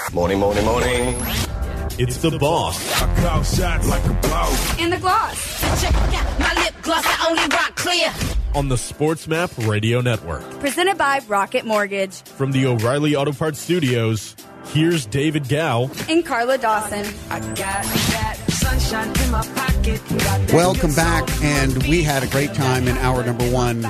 Morning. It's the boss. I call shots like a boss. And the gloss. Check out my lip gloss, I only rock clear. On the Sports Map Radio Network. Presented by Rocket Mortgage. From the O'Reilly Auto Parts Studios, here's David Gow And Carla Dawson. I got that sunshine in my pocket. Welcome back, and we had a great time in hour number one.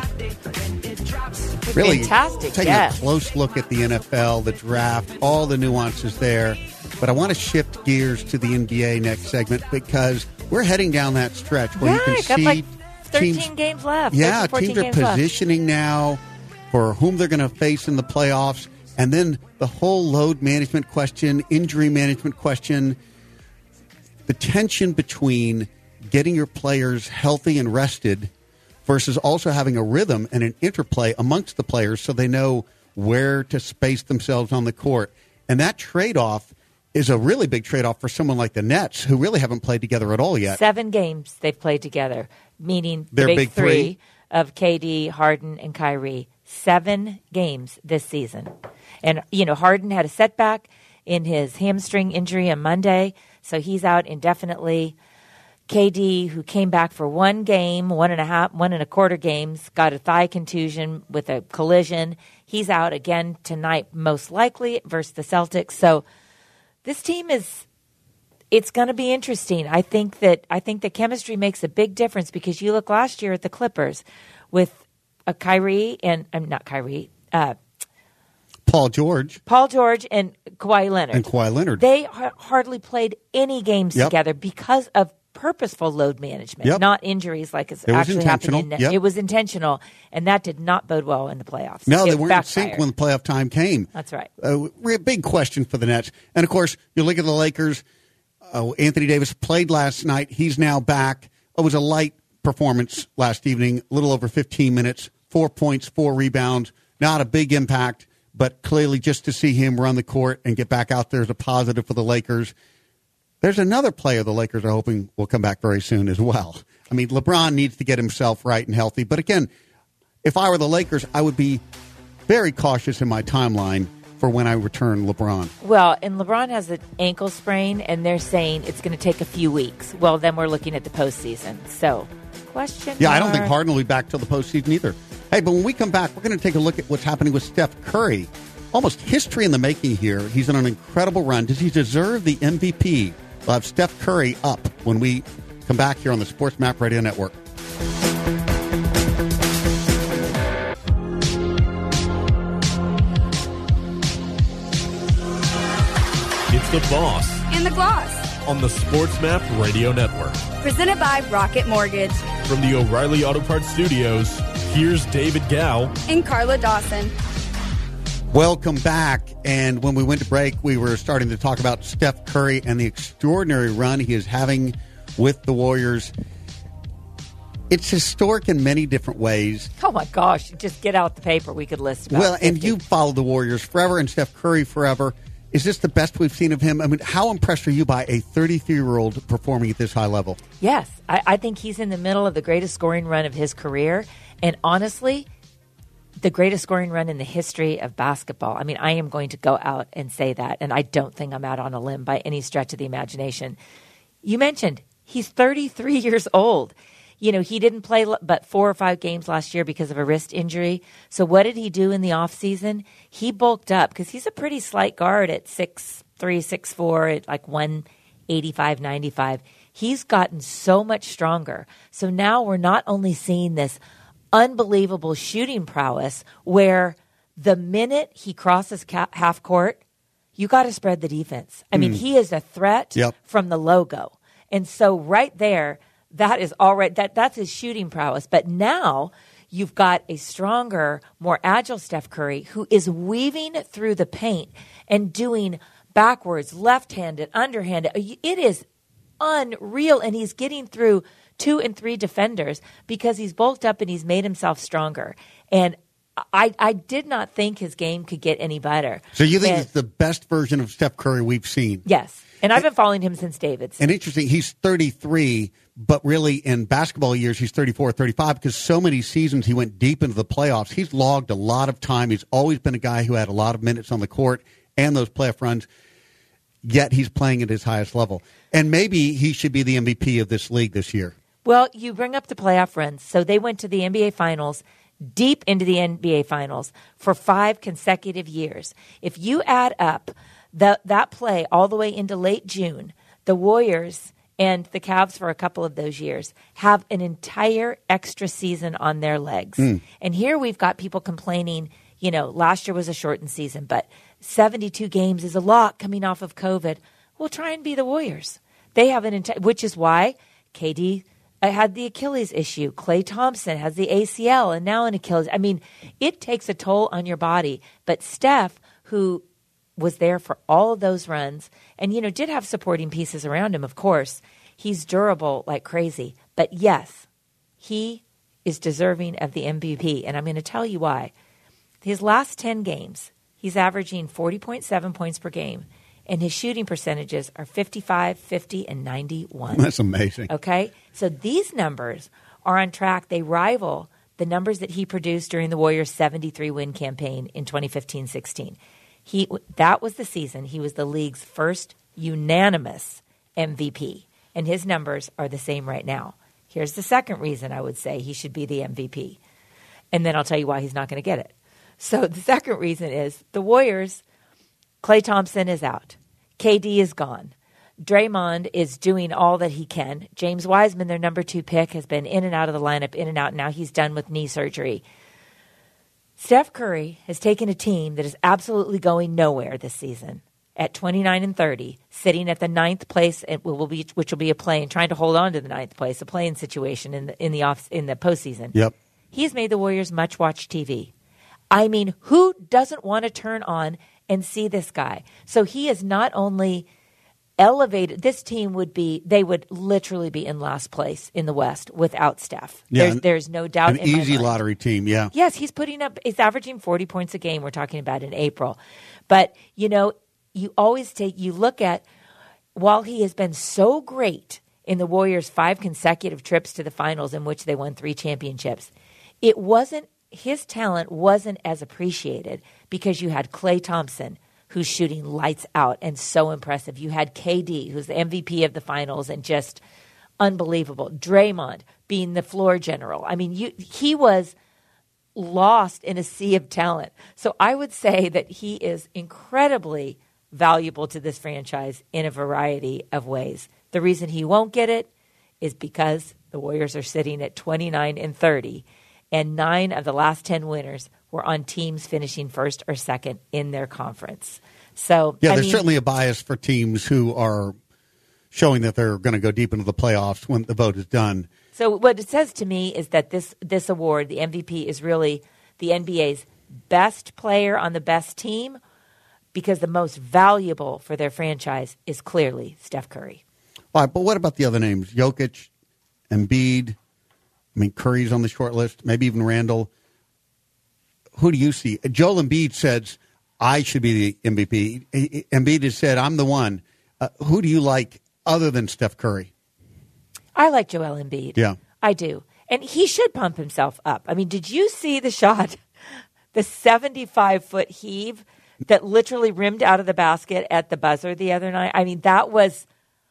Really fantastic, taking yes. a close look at the NFL, the draft, all the nuances there. But I want to shift gears to the NBA next segment because we're heading down that stretch where you can got see like 13 teams, games left. yeah, 13, 14 teams are games left. positioning now for whom they're going to face in the playoffs. And then the whole load management question, injury management question, the tension between getting your players healthy and rested versus also having a rhythm and an interplay amongst the players so they know where to space themselves on the court. And that trade-off is a really big trade-off for someone like the Nets, who really haven't played together at all yet. 7 games they've played together, meaning the Their big three of KD, Harden, and Kyrie. 7 games this season. And, Harden had a setback in his hamstring injury on Monday, so he's out indefinitely. KD, who came back for 1 game, 1.25 games, got a thigh contusion with a collision. He's out again tonight, most likely, versus the Celtics. So this team it's going to be interesting. I think that chemistry makes a big difference because you look last year at the Clippers with Kyrie and not Kyrie, Paul George and Kawhi Leonard. They hardly played any games together because of purposeful load management, not injuries like it's actually happening. It was intentional, and that did not bode well in the playoffs. No, they weren't in sync when the playoff time came. That's right. Big question for the Nets. And, of course, you look at the Lakers. Anthony Davis played last night. He's now back. It was a light performance last evening, a little over 15 minutes, 4 points, 4 rebounds. Not a big impact, but clearly just to see him run the court and get back out there is a positive for the Lakers. There's another player the Lakers are hoping will come back very soon as well. I mean, LeBron needs to get himself right and healthy. But again, if I were the Lakers, I would be very cautious in my timeline for when I return LeBron. Well, and LeBron has an ankle sprain, and they're saying it's going to take a few weeks. Well, then we're looking at the postseason. So, question Yeah, mark. I don't think Harden will be back till the postseason either. Hey, but when we come back, we're going to take a look at what's happening with Steph Curry. Almost history in the making here. He's on an incredible run. Does he deserve the MVP? We'll have Steph Curry up when we come back here on the Sports Map Radio Network. It's the boss And the gloss. on the Sports Map Radio Network. Presented by Rocket Mortgage. From the O'Reilly Auto Parts Studios, here's David Gow And Carla Dawson. Welcome back. And when we went to break, we were starting to talk about Steph Curry and the extraordinary run he is having with the Warriors. It's historic in many different ways. Oh, my gosh. Just get out the paper. We could list about Well, 50. and you've followed the Warriors forever and Steph Curry forever. Is this the best we've seen of him? I mean, how impressed are you by a 33-year-old performing at this high level? Yes. I think he's in the middle of the greatest scoring run of his career. And honestly, the greatest scoring run in the history of basketball. I mean, I am going to go out and say that, and I don't think I'm out on a limb by any stretch of the imagination. You mentioned he's 33 years old. He didn't play but 4 or 5 games last year because of a wrist injury. So what did he do in the offseason? He bulked up because he's a pretty slight guard at 6'3", 6'4", at like 185, 95. He's gotten so much stronger. So now we're not only seeing this unbelievable shooting prowess where the minute he crosses half court, you got to spread the defense. I mean, he is a threat from the logo. And so right there, that is already that's his shooting prowess. But now you've got a stronger, more agile Steph Curry who is weaving through the paint and doing backwards, left-handed, underhanded. It is unreal, and he's getting through 2 and 3 defenders because he's bulked up and he's made himself stronger. And I did not think his game could get any better. So you think it's the best version of Steph Curry we've seen? Yes. And I've been following him since David's. And interesting, he's 33, but really in basketball years, he's 34 or 35 because so many seasons he went deep into the playoffs. He's logged a lot of time. He's always been a guy who had a lot of minutes on the court and those playoff runs. yet he's playing at his highest level. And maybe he should be the MVP of this league this year. Well, you bring up the playoff runs. So they went to the NBA Finals, deep into the NBA Finals, for 5 consecutive years. If you add up that play all the way into late June, the Warriors and the Cavs for a couple of those years have an entire extra season on their legs. And here we've got people complaining, last year was a shortened season, but 72 games is a lot coming off of COVID. We'll try and be the Warriors. They have which is why KD had the Achilles issue. Klay Thompson has the ACL and now an Achilles. I mean, it takes a toll on your body. But Steph, who was there for all of those runs and, did have supporting pieces around him, of course, he's durable like crazy. But yes, he is deserving of the MVP. And I'm going to tell you why. His last 10 games, he's averaging 40.7 points per game. And his shooting percentages are 55, 50, and 91. That's amazing. Okay? So these numbers are on track. They rival the numbers that he produced during the Warriors' 73-win campaign in 2015-16. That was the season he was the league's first unanimous MVP. And his numbers are the same right now. Here's the second reason I would say he should be the MVP. And then I'll tell you why he's not going to get it. So the second reason is the Warriors, Klay Thompson is out. KD is gone. Draymond is doing all that he can. James Wiseman, their number 2 pick, has been in and out of the lineup, in and out. Now he's done with knee surgery. Steph Curry has taken a team that is absolutely going nowhere this season at 29-30, sitting at the 9th place, which will be a play-in, trying to hold on to the 9th place, a play-in situation in the postseason. Yep. He's made the Warriors much-watched TV. I mean, who doesn't want to turn on and see this guy? So he is not only elevated, this team would literally be in last place in the West without Steph. Yeah, there's no doubt an in my easy mind. lottery team, yeah. Yes, he's averaging 40 points a game. We're talking about in April. But, you look at, while he has been so great in the Warriors' 5 consecutive trips to the finals in which they won 3 championships, his talent wasn't as appreciated because you had Klay Thompson, who's shooting lights out and so impressive. You had KD, who's the MVP of the finals and just unbelievable. Draymond being the floor general. I mean, he was lost in a sea of talent. So I would say that he is incredibly valuable to this franchise in a variety of ways. The reason he won't get it is because the Warriors are sitting at 29-30. And 9 of the last 10 winners were on teams finishing first or second in their conference. So there's certainly a bias for teams who are showing that they're going to go deep into the playoffs when the vote is done. So what it says to me is that this award, the MVP, is really the NBA's best player on the best team because the most valuable for their franchise is clearly Steph Curry. All right, but what about the other names? Jokic, Embiid. I mean, Curry's on the short list, maybe even Randall. Who do you see? Joel Embiid says, I should be the MVP. Embiid has said, I'm the one. Who do you like other than Steph Curry? I like Joel Embiid. Yeah. I do. And he should pump himself up. I mean, did you see the shot, the 75-foot heave that literally rimmed out of the basket at the buzzer the other night? I mean, that was...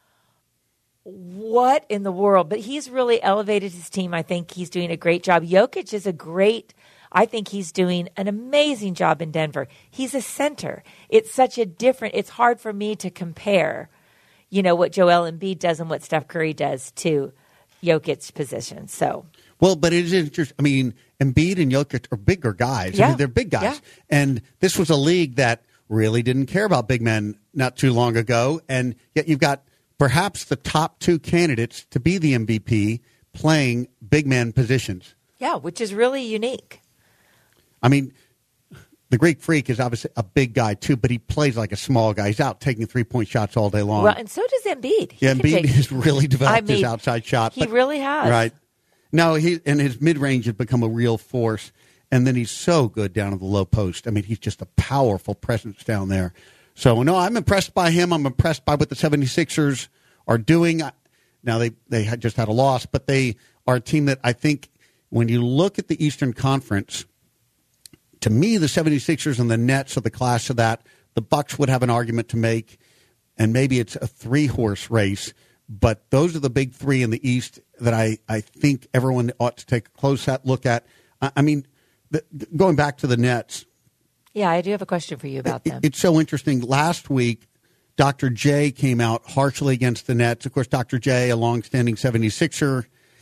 what in the world? But he's really elevated his team. I think he's doing a great job. Jokic is I think he's doing an amazing job in Denver. He's a center. It's hard for me to compare, what Joel Embiid does and what Steph Curry does to Jokic's position. So. Well, but it is interesting. I mean, Embiid and Jokic are bigger guys. Yeah. I mean, they're big guys. Yeah. And this was a league that really didn't care about big men not too long ago. And yet you've got perhaps the top 2 candidates to be the MVP playing big man positions. Yeah, which is really unique. I mean, the Greek Freak is obviously a big guy too, but he plays like a small guy. He's out taking 3-point shots all day long. Well, and so does Embiid. Embiid has really developed his outside shot. He really has. Right. No, and his mid-range has become a real force. And then he's so good down at the low post. I mean, he's just a powerful presence down there. So, no, I'm impressed by him. I'm impressed by what the 76ers are doing. Now, they had just had a loss, but they are a team that I think when you look at the Eastern Conference, to me, the 76ers and the Nets are the class of that. The Bucks would have an argument to make. and maybe it's a 3-horse race. But those are the big 3 in the East that I think everyone ought to take a close look at. I mean, going back to the Nets. Yeah, I do have a question for you about them. It's so interesting. Last week, Dr. J came out harshly against the Nets. Of course, Dr. J, a longstanding 76er,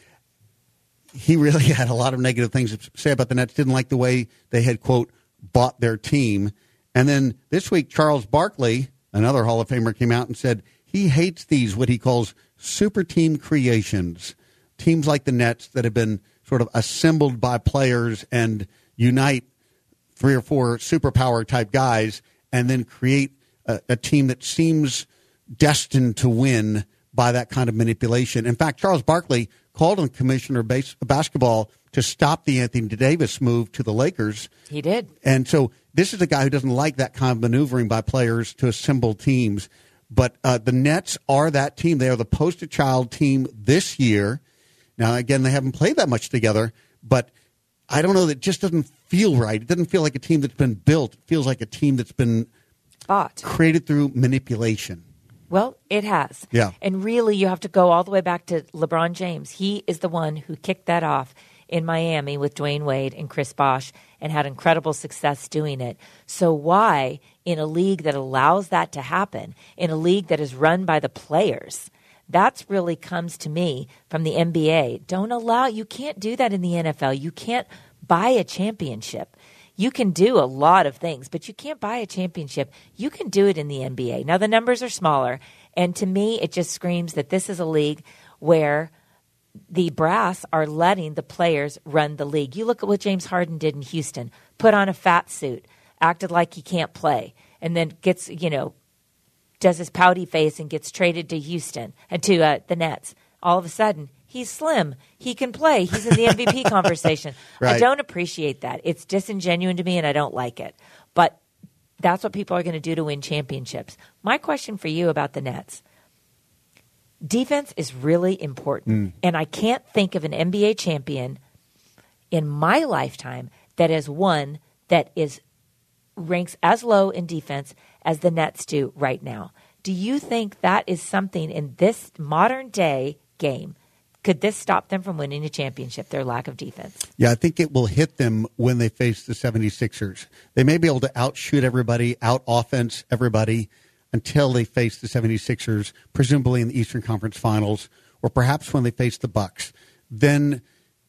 he really had a lot of negative things to say about the Nets. Didn't like the way they had, quote, bought their team. And then this week, Charles Barkley, another Hall of Famer, came out and said he hates these, what he calls super team creations, teams like the Nets that have been sort of assembled by players and unite 3 or 4 superpower type guys and then create a team that seems destined to win by that kind of manipulation. In fact, Charles Barkley called on Commissioner Basketball to stop the Anthony Davis move to the Lakers. He did. And so this is a guy who doesn't like that kind of maneuvering by players to assemble teams. But the Nets are that team. They are the poster child team this year. Now, again, they haven't played that much together, but I don't know. It just doesn't feel right. It doesn't feel like a team that's been built. It feels like a team that's been bought, created through manipulation. Well, it has. Yeah. And really, you have to go all the way back to LeBron James. He is the one who kicked that off in Miami with Dwayne Wade and Chris Bosh and had incredible success doing it. So why, in a league that allows that to happen, in a league that is run by the players, that's really comes to me from the NBA. You can't do that in the NFL. You can't buy a championship. You can do a lot of things, but you can't buy a championship. You can do it in the NBA. Now, the numbers are smaller, and to me, it just screams that this is a league where the brass are letting the players run the league. You look at what James Harden did in Houston, put on a fat suit, acted like he can't play, and then gets, does his pouty face and gets traded to Houston and to the Nets. All of a sudden, he's slim. He can play. He's in the MVP conversation. Right. I don't appreciate that. It's disingenuous to me, and I don't like it. But that's what people are going to do to win championships. My question for you about the Nets, defense is really important. And I can't think of an NBA champion in my lifetime that has won that ranks as low in defense as the Nets do right now. Do you think that is something in this modern day game? Could this stop them from winning a championship, their lack of defense? Yeah, I think it will hit them when they face the 76ers. They may be able to outshoot everybody, out-offense everybody until they face the 76ers, presumably in the Eastern Conference Finals, or perhaps when they face the Bucks. Then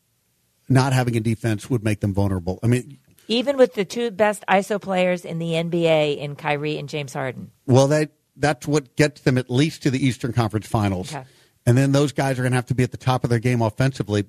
not having a defense would make them vulnerable. I mean, even with the 2 best ISO players in the NBA in Kyrie and James Harden. Well, that's what gets them at least to the Eastern Conference Finals. Okay. And then those guys are going to have to be at the top of their game offensively.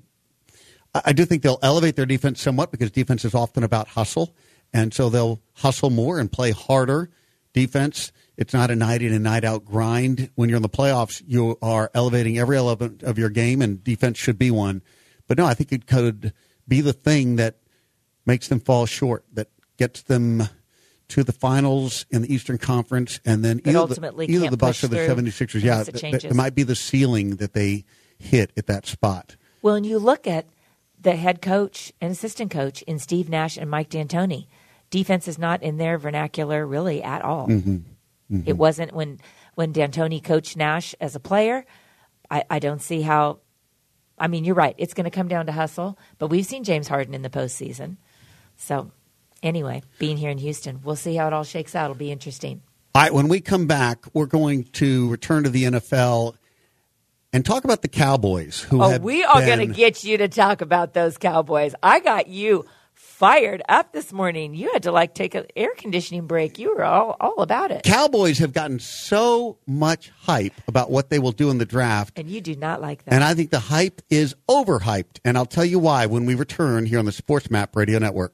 I do think they'll elevate their defense somewhat because defense is often about hustle. And so they'll hustle more and play harder defense. It's not a night in and night out grind. When you're in the playoffs, you are elevating every element of your game, and defense should be one. But no, I think it could be the thing that makes them fall short, that gets them to the finals in the Eastern Conference, and then either the Bucks or the 76ers. Yeah, it might be the ceiling that they hit at that spot. Well, and you look at the head coach and assistant coach in Steve Nash and Mike D'Antoni. Defense is not in their vernacular really at all. It wasn't when D'Antoni coached Nash as a player. I don't see how. I mean, you're right. It's going to come down to hustle, but we've seen James Harden in the postseason. So anyway, being here in Houston, we'll see how it all shakes out. It'll be interesting. All right, when we come back, we're going to return to the NFL and talk about the Cowboys. We are going to get you to talk about those Cowboys. I got you fired up this morning. You had to take an air conditioning break. You were all about it. Cowboys have gotten so much hype about what they will do in the draft. And you do not like that. And I think the hype is overhyped. And I'll tell you why when we return here on the Sports Map Radio Network.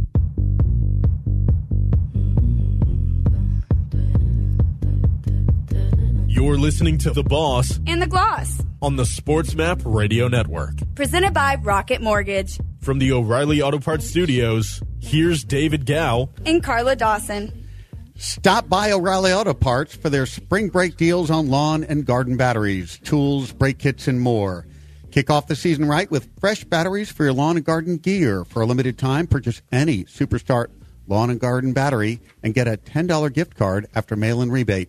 You're listening to The Boss And the Gloss. on the Sports Map Radio Network. Presented by Rocket Mortgage. From the O'Reilly Auto Parts Studios, here's David Gow And Carla Dawson. Stop by O'Reilly Auto Parts for their spring break deals on lawn and garden batteries, tools, brake kits, and more. Kick off the season right with fresh batteries for your lawn and garden gear. For a limited time, purchase any Superstart lawn and garden battery and get a $10 gift card after mail-in rebate.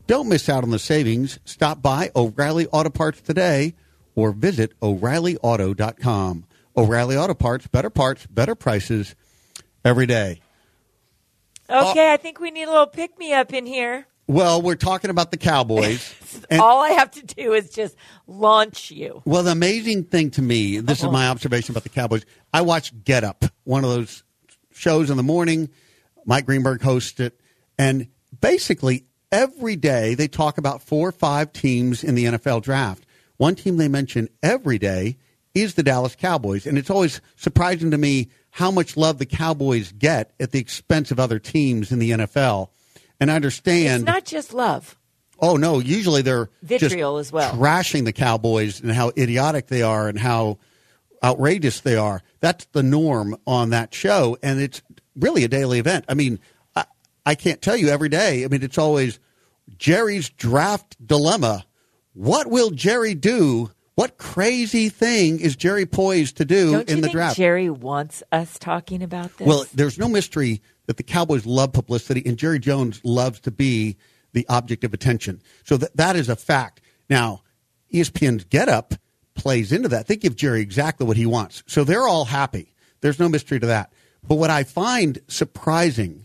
Don't miss out on the savings. Stop by O'Reilly Auto Parts today or visit O'ReillyAuto.com. O'Reilly Auto Parts, better prices every day. Okay, I think we need a little pick-me-up in here. Well, we're talking about the Cowboys. And, all I have to do is just launch you. well, the amazing thing to me, this is my observation about the Cowboys, I watched Get Up, one of those shows in the morning. Mike Greenberg hosts it. And basically, every day they talk about 4 or 5 teams in the NFL draft. One team they mention every day is the Dallas Cowboys. And it's always surprising to me how much love the Cowboys get at the expense of other teams in the NFL. And I understand. It's not just love. Oh, no. Usually they're Vitriol just as well. trashing the Cowboys and how idiotic they are and how outrageous they are. That's the norm on that show. And it's really a daily event. I mean, I can't tell you every day. I mean, it's always Jerry's draft dilemma. What will Jerry do? What crazy thing is Jerry poised to do Don't in you the think draft? Jerry wants us talking about this? Well, there's no mystery that the Cowboys love publicity, and Jerry Jones loves to be the object of attention. So that is a fact. Now, ESPN's Get Up plays into that. They give Jerry exactly what he wants. So they're all happy. There's no mystery to that. But what I find surprising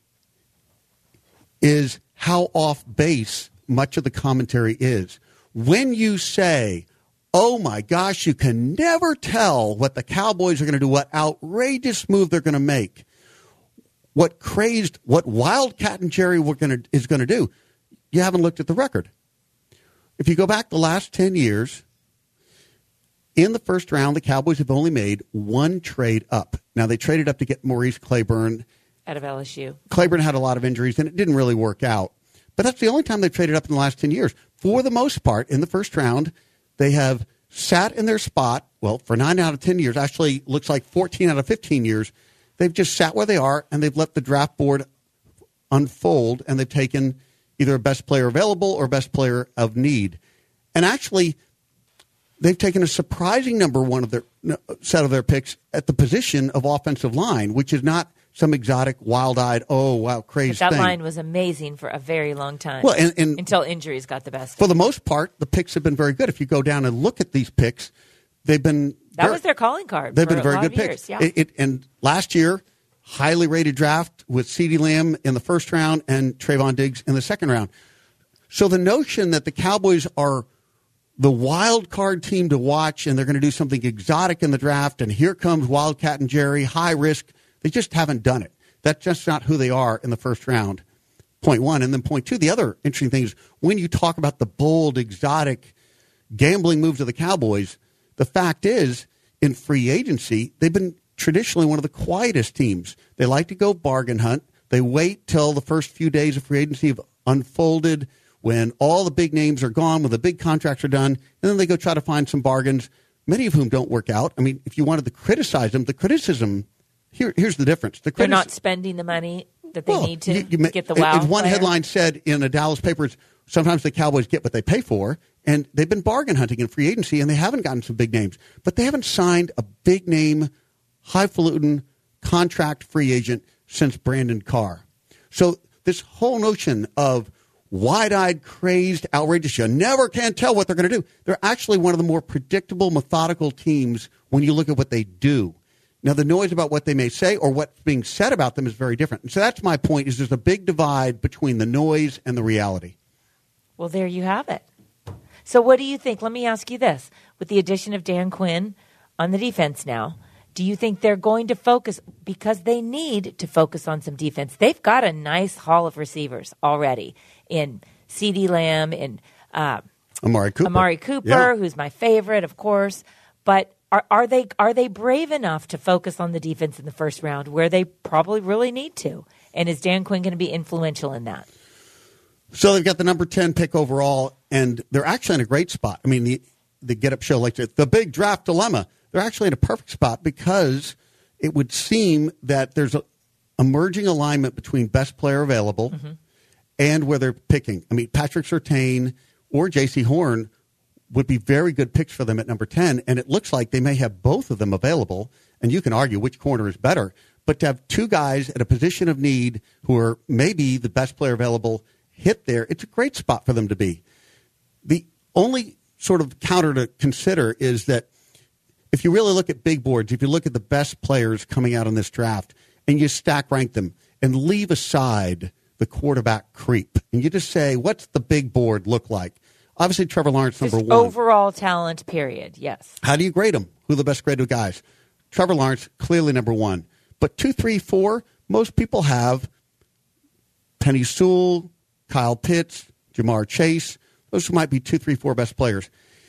is how off base much of the commentary is. When you say, oh my gosh, you can never tell what the Cowboys are going to do, what outrageous move they're going to make, what Wildcat and Jerry is going to do, you haven't looked at the record. If you go back the last 10 years, in the first round, the Cowboys have only made one trade up. Now, they traded up to get Maurice Claiborne. Out of LSU. Claiborne had a lot of injuries, and it didn't really work out. But that's the only time they've traded up in the last 10 years. For the most part, in the first round, they have sat in their spot, well, for 9 out of 10 years, actually looks like 14 out of 15 years, they've just sat where they are, and they've let the draft board unfold, and they've taken either a best player available or best player of need. And actually, they've taken a surprising number one of their set of their picks at the position of offensive line, which is not some exotic, wild-eyed, oh, wow, crazy But that thing. line was amazing for a very long time. Well, and until injuries got the best. For the most part, the picks have been very good. If you go down and look at these picks, they've been that was their calling card. They've for been very a lot good of picks. Years, yeah. And last year, highly rated draft with CeeDee Lamb in the first round and Trayvon Diggs in the second round. So the notion that the Cowboys are the wild card team to watch and they're going to do something exotic in the draft and here comes Wildcat and Jerry, high risk, they just haven't done it. That's just not who they are in the first round, point one. And then point two, the other interesting thing is when you talk about the bold, exotic, gambling moves of the Cowboys, the fact is in free agency, they've been traditionally one of the quietest teams. They like to go bargain hunt. They wait till the first few days of free agency have unfolded when all the big names are gone, when the big contracts are done, and then they go try to find some bargains, many of whom don't work out. I mean, if you wanted to criticize them, the criticism, here's the difference. They're not spending the money that they need to get the wow. As one player. headline said in a Dallas paper, sometimes the Cowboys get what they pay for, and they've been bargain hunting in free agency, and they haven't gotten some big names. But they haven't signed a big name, highfalutin contract free agent since Brandon Carr. So this whole notion of wide-eyed, crazed, outrageous, you never can tell what they're going to do. They're actually one of the more predictable, methodical teams when you look at what they do. Now, the noise about what they may say or what's being said about them is very different. And so that's my point, is there's a big divide between the noise and the reality. Well, there you have it. So what do you think? Let me ask you this. With the addition of Dan Quinn on the defense now, do you think they're going to focus, because they need to focus on some defense? They've got a nice haul of receivers already in CeeDee Lamb, in Amari Cooper, yeah, who's my favorite, of course. But are they brave enough to focus on the defense in the first round where they probably really need to? And is Dan Quinn going to be influential in that? So they've got the number 10 pick overall, and they're actually in a great spot. I mean, the Get Up show likes it. The big draft dilemma. They're actually in a perfect spot because it would seem that there's a emerging alignment between best player available and where they're picking. I mean, Patrick Surtain or J.C. Horn would be very good picks for them at number 10, and it looks like they may have both of them available, and you can argue which corner is better. But to have two guys at a position of need who are maybe the best player available hit there, it's a great spot for them to be. The only sort of counter to consider is that if you really look at big boards, if you look at the best players coming out in this draft and you stack rank them and leave aside the quarterback creep and you just say, what's the big board look like? Obviously, Trevor Lawrence, number Just one. overall talent, period, yes. How do you grade them? Who are the best graded guys? Trevor Lawrence, clearly number one. But 2, 3, 4, most people have Penny Sewell, Kyle Pitts, Jamar Chase. Those might be 2, 3, 4 best players.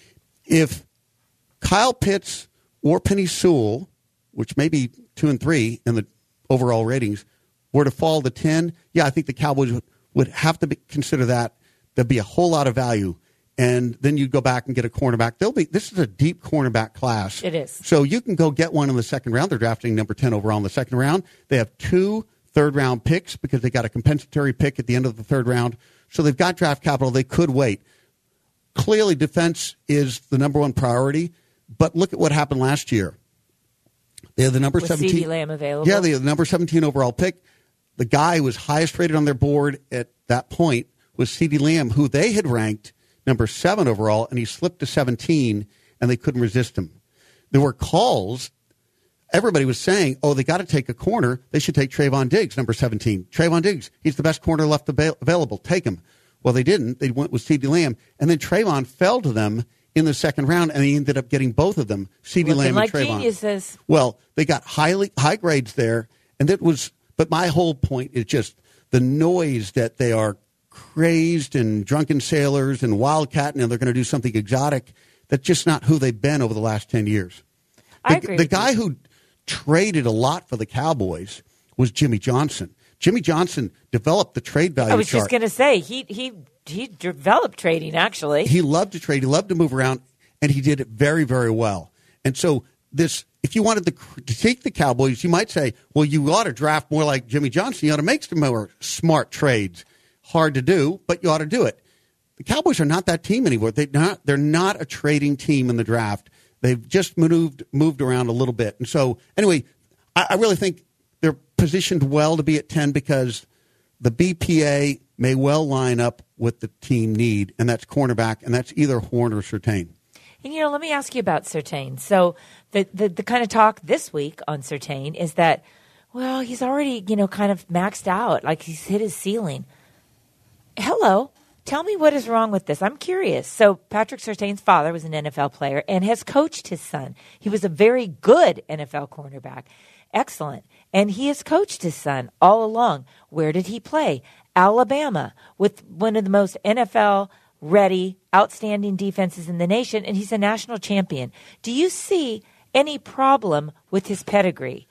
If Kyle Pitts or Penny Sewell, which may be 2 and 3 in the overall ratings, were to fall to 10, I think the Cowboys would have to consider that. There'd be a whole lot of value. And then you go back and get a cornerback. This is a deep cornerback class. It is. So you can go get one in the second round. They're drafting number 10 overall in the second round. They have 2 third-round picks because they got a compensatory pick at the end of the third round. So they've got draft capital. They could wait. Clearly, defense is the number one priority. But look at what happened last year. They had the number 17. CeeDee Lamb available? Yeah, they had the number 17 overall pick. The guy who was highest rated on their board at that point was CeeDee Lamb, who they had ranked number 7 overall, and he slipped to 17, and they couldn't resist him. There were calls. Everybody was saying, they got to take a corner. They should take Trayvon Diggs, number 17. Trayvon Diggs, he's the best corner left available. Take him. Well, they didn't. They went with CeeDee Lamb, and then Trayvon fell to them in the second round, and they ended up getting both of them, CeeDee Lamb and Trayvon. Geniuses. Well, they got high grades there, and but my whole point is just the noise that they are crazed and drunken sailors and wildcat, and they're going to do something exotic. That's just not who they've been over the last 10 years. I agree. The guy who traded a lot for the Cowboys was Jimmy Johnson. Jimmy Johnson developed the trade value chart. I was just going to say, he developed trading, actually. He loved to trade. He loved to move around, and he did it very, very well. And so if you wanted to critique the Cowboys, you might say, well, you ought to draft more like Jimmy Johnson. You ought to make some more smart trades. Hard to do, but you ought to do it. The Cowboys are not that team anymore. They're not a trading team in the draft. They've just moved around a little bit. And so, anyway, I really think they're positioned well to be at 10 because the BPA may well line up with the team need, and that's cornerback, and that's either Horn or Surtain. And, let me ask you about Surtain. So the kind of talk this week on Surtain is that, well, he's already, kind of maxed out. Like he's hit his ceiling. Hello. Tell me what is wrong with this. I'm curious. So Patrick Surtain's father was an NFL player and has coached his son. He was a very good NFL cornerback. Excellent. And he has coached his son all along. Where did he play? Alabama, with one of the most NFL-ready, outstanding defenses in the nation, and he's a national champion. Do you see any problem with his pedigree?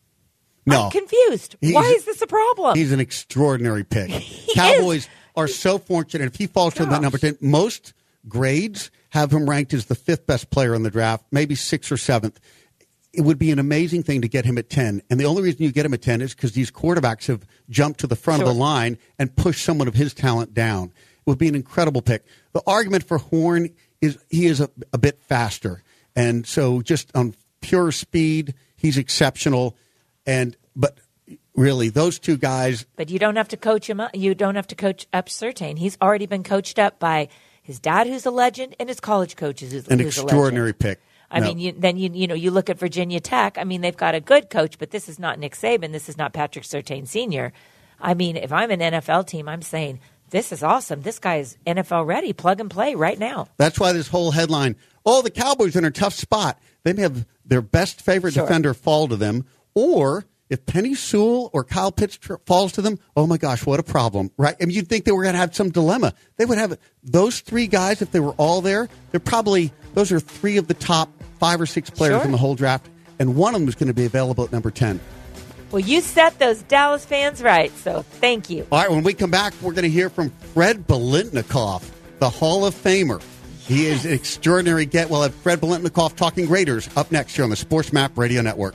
No. I'm confused. Why is this a problem? He's an extraordinary pick. Cowboys are so fortunate. If he falls to that number 10, most grades have him ranked as the 5th best player in the draft, maybe 6th or 7th. It would be an amazing thing to get him at 10. And the only reason you get him at 10 is because these quarterbacks have jumped to the front of the line and pushed someone of his talent down. It would be an incredible pick. The argument for Horn is he is a bit faster. And so just on pure speed, he's exceptional. But really, those two guys. But you don't have to coach him up. You don't have to coach up Surtain. He's already been coached up by his dad, who's a legend, and his college coaches, who's a legend. An extraordinary pick. I mean, you look at Virginia Tech. I mean, they've got a good coach, but this is not Nick Saban. This is not Patrick Surtain Sr. I mean, if I'm an NFL team, I'm saying this is awesome. This guy is NFL ready. Plug and play right now. That's why this whole headline, the Cowboys are in a tough spot. They may have their best favorite defender fall to them, or if Penny Sewell or Kyle Pitts falls to them, oh my gosh, what a problem, right? I mean, you'd think they were going to have some dilemma. They would have those 3 guys, if they were all there, those are 3 of the top 5 or 6 players in the whole draft, and one of them is going to be available at number 10. Well, you set those Dallas fans right, so thank you. All right, when we come back, we're going to hear from Fred Biletnikoff, the Hall of Famer. He is an extraordinary get. We'll have Fred Biletnikoff talking Raiders up next here on the Sports Map Radio Network.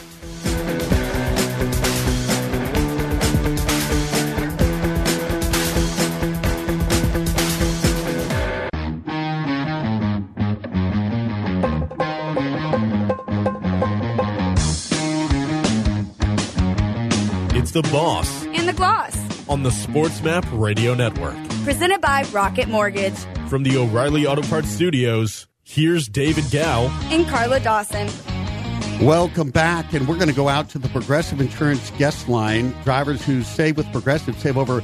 It's the Boss And the Gloss. on the Sports Map Radio Network. Presented by Rocket Mortgage. From the O'Reilly Auto Parts Studios, here's David Gow. And Carla Dawson. Welcome back, and we're going to go out to the Progressive Insurance guest line. Drivers who save with Progressive save over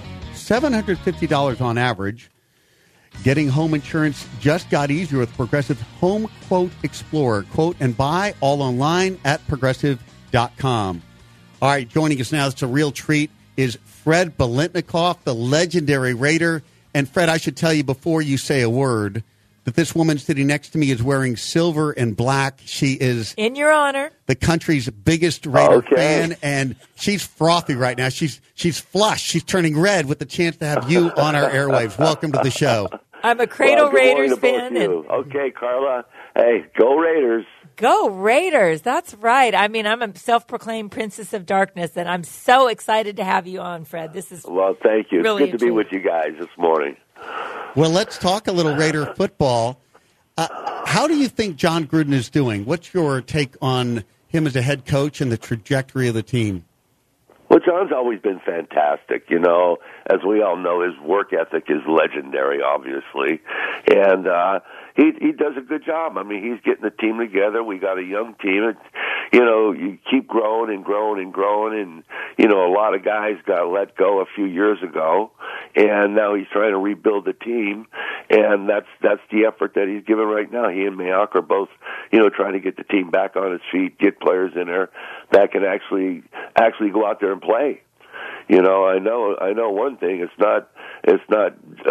$750 on average. Getting home insurance just got easier with Progressive Home Quote Explorer. Quote and buy all online at Progressive.com. All right, joining us now, it's a real treat, is Fred Biletnikoff, the legendary Raider. And Fred, I should tell you before you say a word that this woman sitting next to me is wearing silver and black. She is, in your honor, the country's biggest Raider fan, and she's frothy right now. She's flushed. She's turning red with the chance to have you on our airwaves. Welcome to the show. I'm a cradle Raiders fan. Okay, Carla. Hey, go Raiders. Go Raiders. That's right. I mean, I'm a self-proclaimed princess of darkness, and I'm so excited to have you on, Fred. This is thank you. Really it's good to be with you guys this morning. Well, let's talk a little Raider football. How do you think John Gruden is doing? What's your take on him as a head coach and the trajectory of the team? Well, John's always been fantastic. You know, as we all know, his work ethic is legendary, obviously. And he does a good job. I mean, he's getting the team together. We got a young team. You know, you keep growing and growing and growing. And, you know, a lot of guys got let go a few years ago. And now he's trying to rebuild the team. And that's the effort that he's giving right now. He and Mayock are both, you know, trying to get the team back on its feet, get players in there that can actually go out there and play. You know, I know one thing. It's not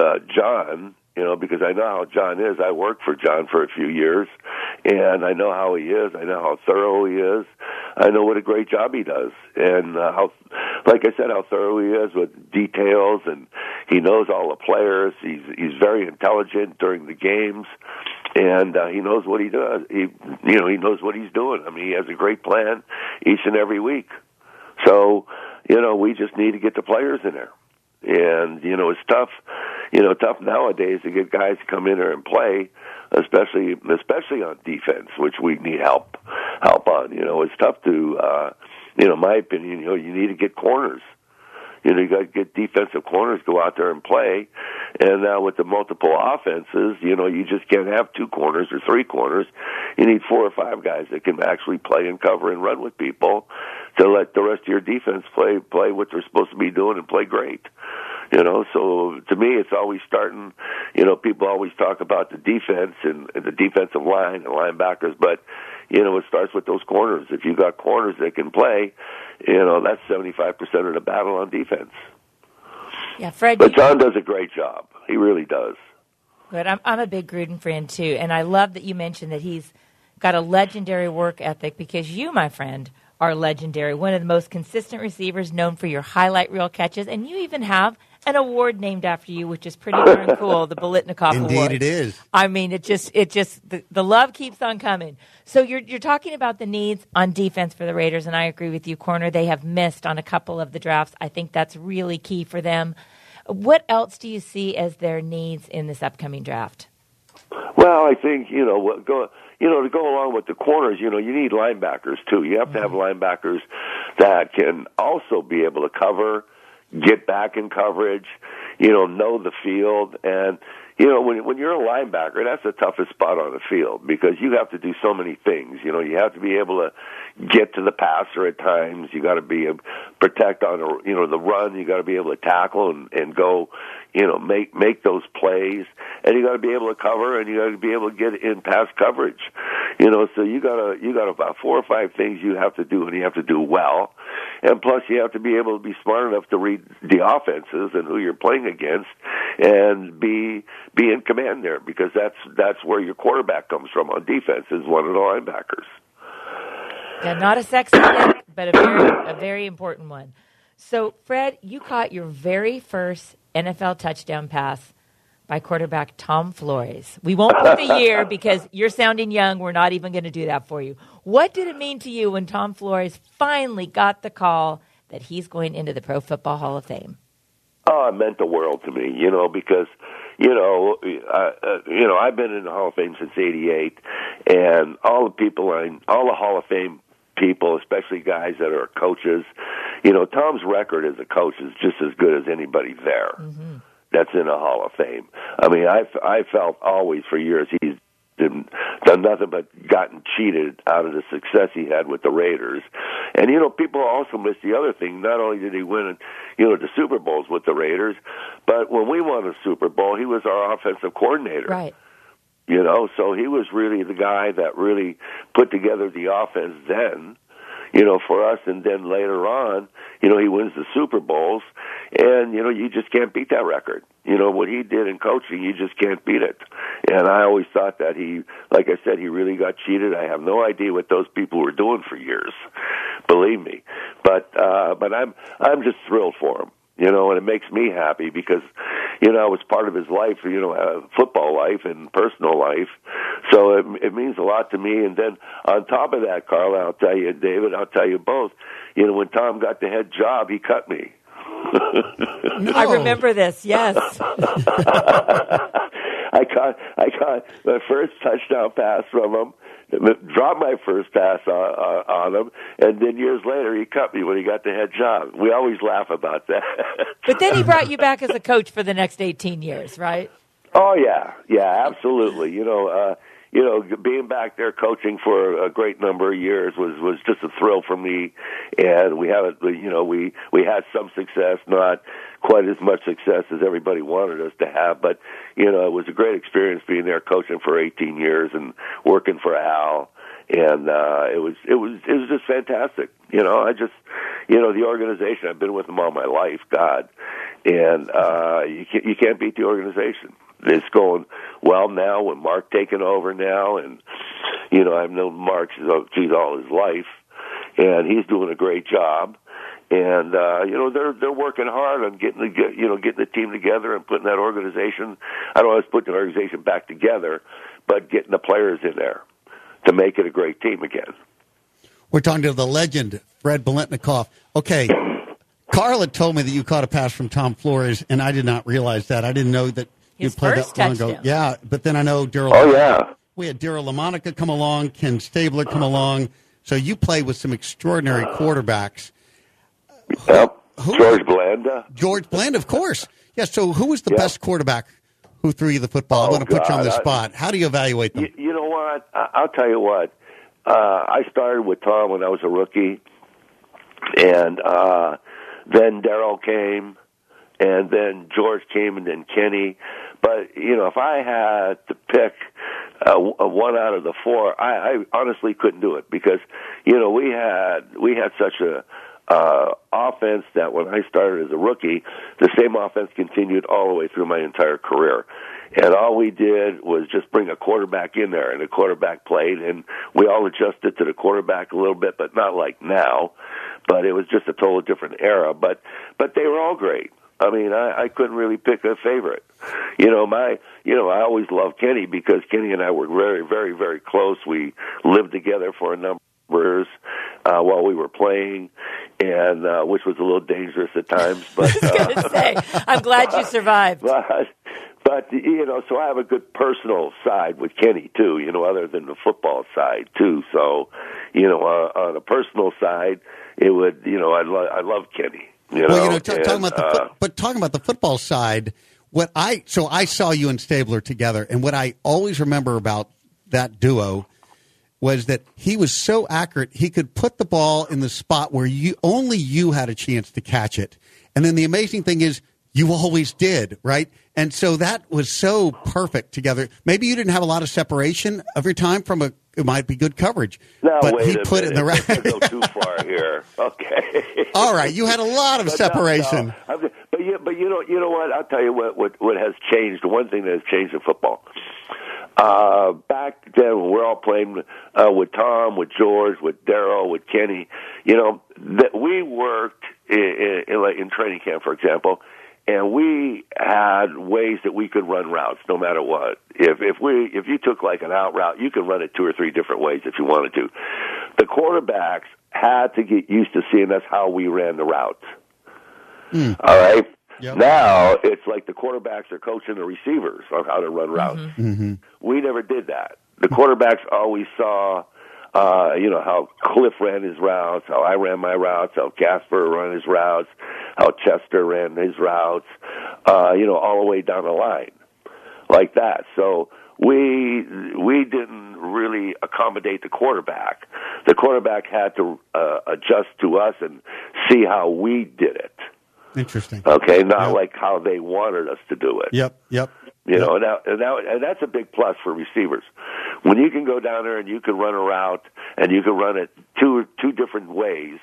John. You know, because I know how John is. I worked for John for a few years, and I know how he is. I know how thorough he is. I know what a great job he does, and how thorough he is with details, and he knows all the players. He's very intelligent during the games, and he knows what he does. He knows what he's doing. I mean, he has a great plan each and every week. So, you know, we just need to get the players in there. And, you know, it's tough nowadays to get guys to come in there and play, especially on defense, which we need help on. You know, it's tough to, in my opinion, you know, you need to get corners. You know, you got to get defensive corners, go out there and play. And now with the multiple offenses, you know, you just can't have 2 corners or 3 corners. You need 4 or 5 guys that can actually play and cover and run with people to let the rest of your defense play what they're supposed to be doing and play great. You know, so to me, it's always starting, you know, people always talk about the defense and the defensive line and linebackers, but, you know, it starts with those corners. If you got corners that can play, you know, that's 75% of the battle on defense. Yeah, Fred. But John does a great job. He really does. Good. I'm a big Gruden fan, too, and I love that you mentioned that he's got a legendary work ethic because you, my friend, are legendary. One of the most consistent receivers known for your highlight reel catches, and you even have an award named after you, which is pretty darn cool, the Biletnikoff Award. Indeed it is. I mean, the love keeps on coming. So you're talking about the needs on defense for the Raiders, and I agree with you, corner. They have missed on a couple of the drafts. I think that's really key for them. What else do you see as their needs in this upcoming draft? Well, I think, to go along with the corners, you need linebackers, too. You have to have linebackers that can also be able to cover, get back in coverage, know the field. And, when you're a linebacker, that's the toughest spot on the field because you have to do so many things. You have to be able to get to the passer at times. You got to be able to protect on, the run. You got to be able to tackle and go, make those plays. And you got to be able to cover and you got to be able to get in pass coverage. So you got about 4 or 5 things you have to do and you have to do well. And plus you have to be able to be smart enough to read the offenses and who you're playing against and be in command there because that's where your quarterback comes from on defense is one of the linebackers. Yeah, not a sexy pick, but a very important one. So, Fred, you caught your very first NFL touchdown pass by quarterback Tom Flores. We won't put the year because you're sounding young. We're not even going to do that for you. What did it mean to you when Tom Flores finally got the call that he's going into the Pro Football Hall of Fame? Oh, it meant the world to me, because, I've been in the Hall of Fame since '88, and all the Hall of Fame people, especially guys that are coaches, Tom's record as a coach is just as good as anybody there. Mm-hmm. that's in a Hall of Fame. I mean, I felt always for years he's done nothing but gotten cheated out of the success he had with the Raiders. And, people also miss the other thing. Not only did he win, the Super Bowls with the Raiders, but when we won a Super Bowl, he was our offensive coordinator. Right. So he was really the guy that really put together the offense then, for us. And then later on, he wins the Super Bowls. And, you just can't beat that record. What he did in coaching, you just can't beat it. And I always thought that he, like I said, he really got cheated. I have no idea what those people were doing for years, believe me. But I'm just thrilled for him. And it makes me happy because, I was part of his life, football life and personal life. So it means a lot to me. And then on top of that, Carl, I'll tell you, David, I'll tell you both, when Tom got the head job, he cut me. No. I remember this, yes. I caught my first touchdown pass from him, dropped my first pass on him, and then years later he cut me when he got the head job. We always laugh about that. But then he brought you back as a coach for the next 18 years, right? Oh, yeah, absolutely. Being back there coaching for a great number of years was just a thrill for me, and we had some success, not quite as much success as everybody wanted us to have, but it was a great experience being there coaching for 18 years and working for Al, and it was just fantastic. The organization, I've been with them all my life, God, and you can't beat the organization. It's going well now with Mark taking over now, and I've known Mark all his life, and he's doing a great job. And they're working hard on getting the team together and putting that organization. I don't know if it's putting the organization back together, but getting the players in there to make it a great team again. We're talking to the legend, Fred Biletnikoff. Okay, Carl had told me that you caught a pass from Tom Flores, and I did not realize that. I didn't know that. His you played first that long touchdown. ago. Yeah, but then I know Daryl. Oh, yeah. We had Daryl LaMonica come along, Ken Stabler come along. So you played with some extraordinary quarterbacks. Yep. George Blanda. George Blanda, of course. Yeah, so who was the best quarterback who threw you the football? I'm going to put you on the spot. How do you evaluate them? You know what? I'll tell you what. I started with Tom when I was a rookie, and then Daryl came, and then George came, and then Kenny. But, if I had to pick one out of the four, I honestly couldn't do it because, we had such a offense that when I started as a rookie, the same offense continued all the way through my entire career. And all we did was just bring a quarterback in there, and the quarterback played, and we all adjusted to the quarterback a little bit, but not like now. But it was just a total different era. But they were all great. I mean, I couldn't really pick a favorite. I always loved Kenny because Kenny and I were very, very, very close. We lived together for a number of years while we were playing, and which was a little dangerous at times. But I was going to say, I'm glad you survived. But so I have a good personal side with Kenny too. Other than the football side too. So, on a personal side, it would. I love Kenny. Talking about the football side, I saw you and Stabler together, and what I always remember about that duo was that he was so accurate. He could put the ball in the spot where only you had a chance to catch it. And then the amazing thing is you always did, right? And so that was so perfect together. Maybe you didn't have a lot of separation every time it might be good coverage. No, but wait he put it in the right. Don't go too far here. Okay. All right, you had a lot of separation. No. But you know what? I'll tell you what has changed. One thing that has changed in football. Back then, when we're all playing with Tom, with George, with Daryl, with Kenny, that we worked in training camp, for example. And we had ways that we could run routes no matter what. If you took like an out route, you could run it 2 or 3 different ways if you wanted to. The quarterbacks had to get used to seeing that's how we ran the routes. All right? Yep. Now it's like the quarterbacks are coaching the receivers on how to run routes. Mm-hmm. We never did that. The quarterbacks always saw how Cliff ran his routes, how I ran my routes, how Casper ran his routes, how Chester ran his routes. all the way down the line like that. So we didn't really accommodate the quarterback. The quarterback had to adjust to us and see how we did it. Interesting. Okay, not like how they wanted us to do it. Yep. And that's a big plus for receivers. When you can go down there and you can run a route and you can run it two different ways,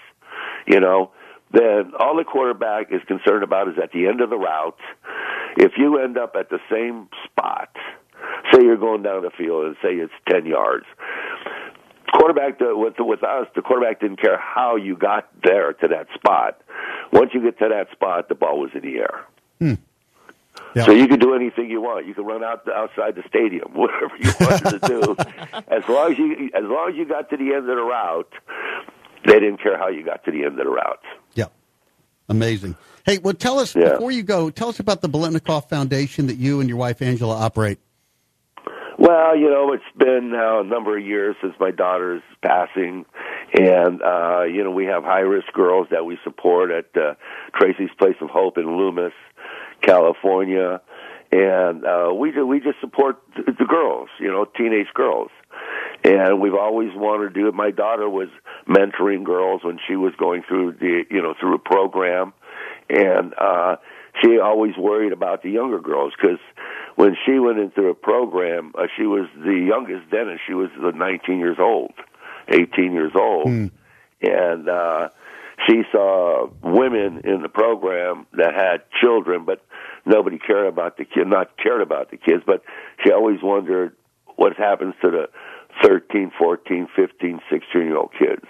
then all the quarterback is concerned about is at the end of the route, if you end up at the same spot, say you're going down the field and say it's 10 yards, quarterback with us, the quarterback didn't care how you got there to that spot. Once you get to that spot, the ball was in the air. Yeah. So you could do anything you want. You could run outside the stadium, whatever you wanted to do. As long as you got to the end of the route, they didn't care how you got to the end of the route. Yeah. Amazing. Hey, well, tell us, before you go, tell us about the Biletnikoff Foundation that you and your wife, Angela, operate. Well, it's been now a number of years since my daughter's passing, and, we have high-risk girls that we support at Tracy's Place of Hope in Loomis, California, and we just support the girls, teenage girls. And we've always wanted to do it. My daughter was mentoring girls when she was going through through a program, and she always worried about the younger girls because when she went into a program, she was the youngest then, and she was 19 years old, 18 years old, and she saw women in the program that had children, but nobody cared about the kids. Not cared about the kids, but she always wondered what happens to the 13, 14, 15, 16-year-old kids,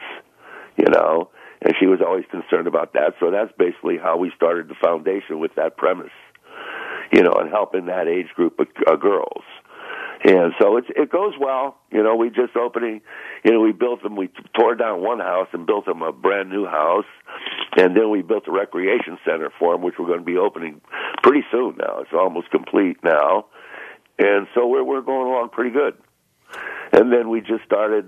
and she was always concerned about that. So that's basically how we started the foundation, with that premise, and helping that age group of girls. And so it goes well. We just opening, we built them, we tore down one house and built them a brand new house, and then we built a recreation center for them, which we're going to be opening pretty soon now. It's almost complete now. And so we're going along pretty good. And then we just started,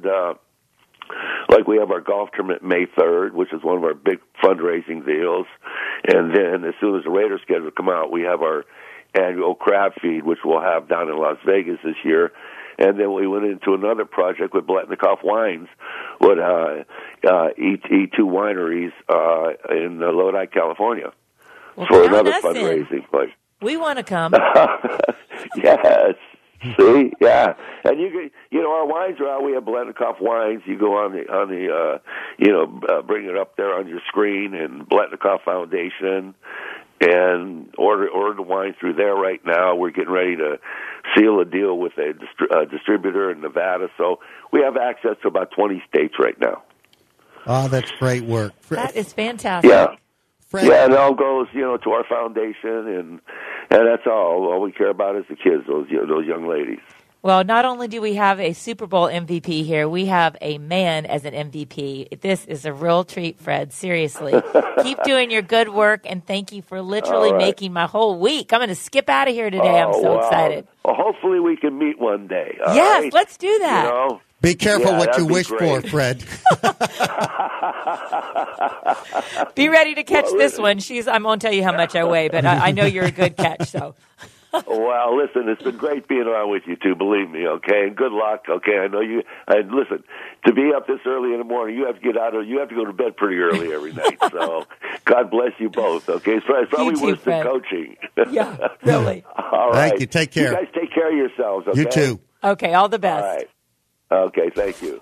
we have our golf tournament May 3rd, which is one of our big fundraising deals. And then as soon as the Raiders schedule come out, we have our annual crab feed, which we'll have down in Las Vegas this year. And then we went into another project with Biletnikoff Wines, with E2 Wineries in Lodi, California, for another fundraising place. We want to come. Yes. See, yeah, and our wines are out. We have Biletnikoff Wines. You go on the bring it up there on your screen, and Biletnikoff Foundation, and order the wine through there right now. We're getting ready to seal a deal with a distributor in Nevada, so we have access to about 20 states right now. Oh, that's great work. That is fantastic. Yeah. Fred. Yeah, and it all goes, to our foundation, and that's all. All we care about is the kids, those young ladies. Well, not only do we have a Super Bowl MVP here, we have a man as an MVP. This is a real treat, Fred. Seriously. Keep doing your good work, and thank you for literally making my whole week. I'm going to skip out of here today. I'm so excited. Well, hopefully we can meet one day. Yes, right? let's do that. Be careful what you wish for, Fred. Be ready to catch this one. I won't tell you how much I weigh, but I know you're a good catch. So. Well, listen, it's been great being on with you two, believe me, okay? And good luck, okay? I know you, and listen, to be up this early in the morning, you have to go to bed pretty early every night, so God bless you both, okay? So it's probably worse than coaching. Yeah, really. All right. Thank you. Take care. You guys take care of yourselves, okay? You too. Okay, all the best. All right. Okay, thank you.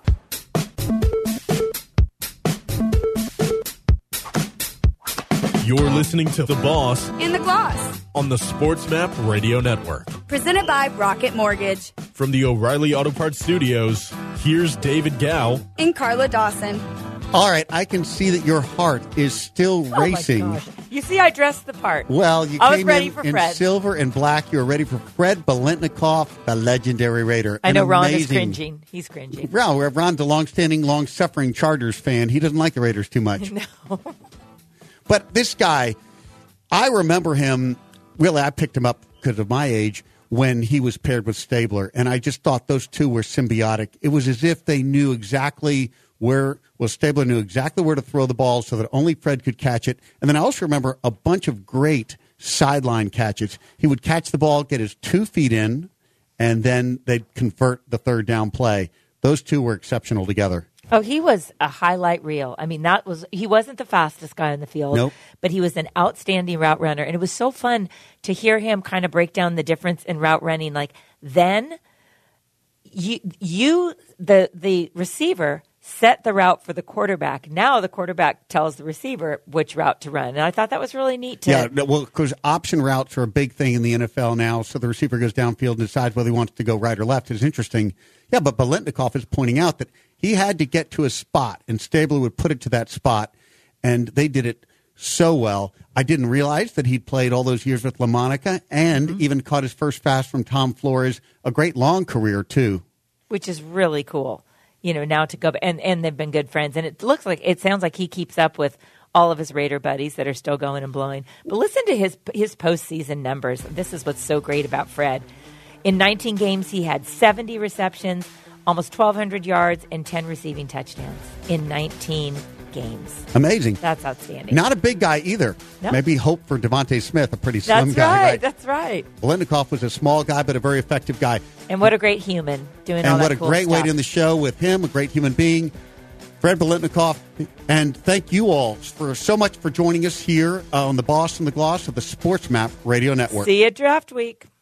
You're listening to The Boss In the Gloss. on the Sports Map Radio Network. Presented by Rocket Mortgage. From the O'Reilly Auto Parts Studios, here's David Gow. And Carla Dawson. All right, I can see that your heart is still racing. Oh my gosh. You see, I dressed the part. Well, you I was came ready in for Fred. silver and black. You were ready for Fred Biletnikoff, the legendary Raider. I know Ron is amazing. cringing. He's cringing. Ron's a long-standing, long-suffering Chargers fan. He doesn't like the Raiders too much. No. But this guy, I remember him, really, I picked him up because of my age when he was paired with Stabler, and I just thought those two were symbiotic. It was as if they knew exactly Stabler knew exactly where to throw the ball so that only Fred could catch it. And then I also remember a bunch of great sideline catches. He would catch the ball, get his 2 feet in, and then they'd convert the third down play. Those two were exceptional together. Oh, he was a highlight reel. I mean, he wasn't the fastest guy on the field, Nope. but he was an outstanding route runner. And it was so fun to hear him kind of break down the difference in route running. Like, then the receiver set the route for the quarterback. Now the quarterback tells the receiver which route to run. And I thought that was really neat. Yeah, well, because option routes are a big thing in the NFL now, so the receiver goes downfield and decides whether he wants to go right or left. It's interesting. Yeah, but Biletnikoff is pointing out that he had to get to a spot, and Stabler would put it to that spot, and they did it so well. I didn't realize that he'd played all those years with LaMonica and even caught his first pass from Tom Flores, a great long career, too. Which is really cool. Now to go, and they've been good friends. And it sounds like he keeps up with all of his Raider buddies that are still going and blowing. But listen to his postseason numbers. This is what's so great about Fred. In 19 games, he had 70 receptions, almost 1,200 yards, and 10 receiving touchdowns in 19 games. Amazing. That's outstanding. Not a big guy either. No. Maybe hope for Devontae Smith, a pretty slim guy. That's right. Biletnikoff was a small guy, but a very effective guy. And what a great human doing all And that what a cool great way stuff. to end the show with him, a great human being, Fred Biletnikoff. And thank you all so much for joining us here on the Boss and the Gloss of the Sports Map Radio Network. See you draft week.